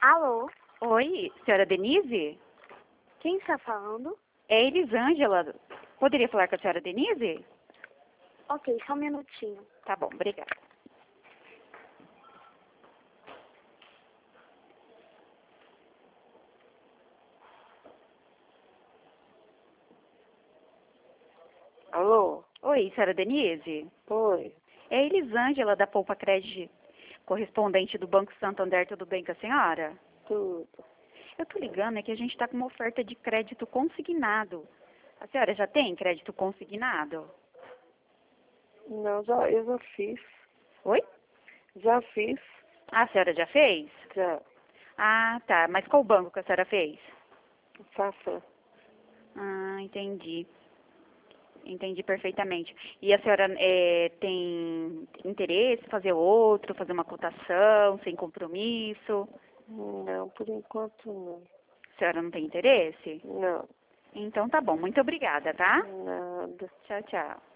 Alô? Oi, senhora Denise? Quem está falando? É Elisângela. Poderia falar com a senhora Denise? Ok, só um minutinho. Tá bom, obrigada. Alô? Oi, senhora Denise? Oi. É Elisângela da Poupa Crédito, correspondente do Banco Santander, tudo bem com a senhora? Tudo. Eu tô ligando, é que a gente tá com uma oferta de crédito consignado. A senhora já tem crédito consignado? Não, eu já fiz. Oi? Já fiz. Ah, a senhora já fez? Já. Ah, tá. Mas qual banco que a senhora fez? Faça. Ah, entendi. Entendi perfeitamente. E a senhora tem interesse em fazer outro, fazer uma cotação, sem compromisso? Não, por enquanto não. A senhora não tem interesse? Não. Então tá bom. Muito obrigada, tá? Nada. Tchau, tchau.